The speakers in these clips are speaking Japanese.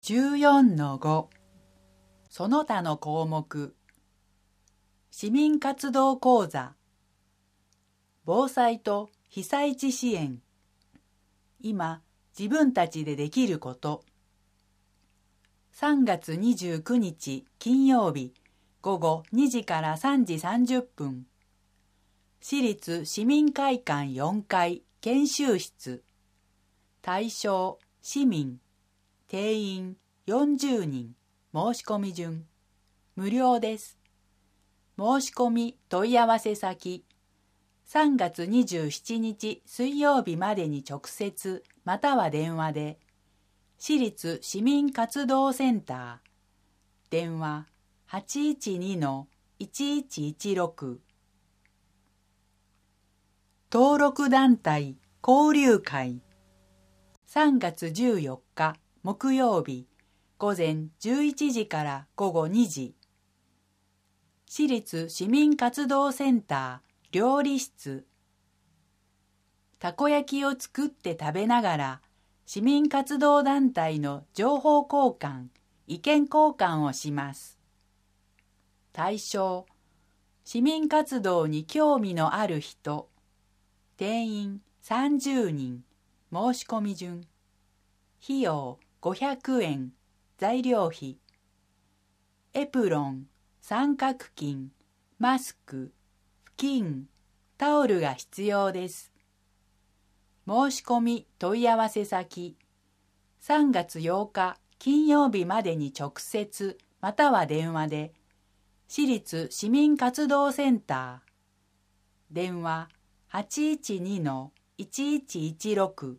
14-5 その他の項目市民活動講座防災と被災地支援今自分たちでできること3月29日金曜日午後2時から3時30分市立市民会館4階研修室対象市民定員40人申し込み順無料です。申し込み問い合わせ先3月27日水曜日までに直接または電話で市立市民活動センター電話 812-1116 登録団体交流会3月14日木曜日午前11時から午後2時市立市民活動センター料理室たこ焼きを作って食べながら市民活動団体の情報交換意見交換をします対象市民活動に興味のある人定員30人申し込み順費用500円材料費エプロン三角巾マスク布巾タオルが必要です申し込み問い合わせ先3月8日金曜日までに直接または電話で市立市民活動センター電話 812-1116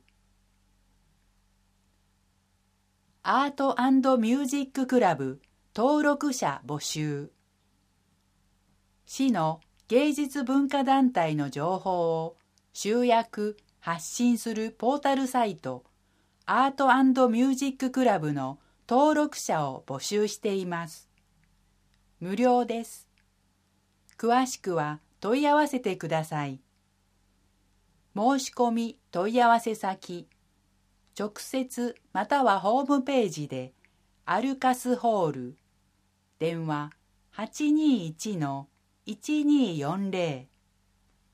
アート&ミュージッククラブ登録者募集市の芸術文化団体の情報を集約・発信するポータルサイトアート&ミュージッククラブの登録者を募集しています無料です詳しくは問い合わせてください申し込み問い合わせ先直接またはホームページでアルカスホール電話 821-1240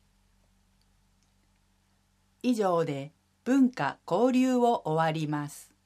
以上で文化交流を終わります。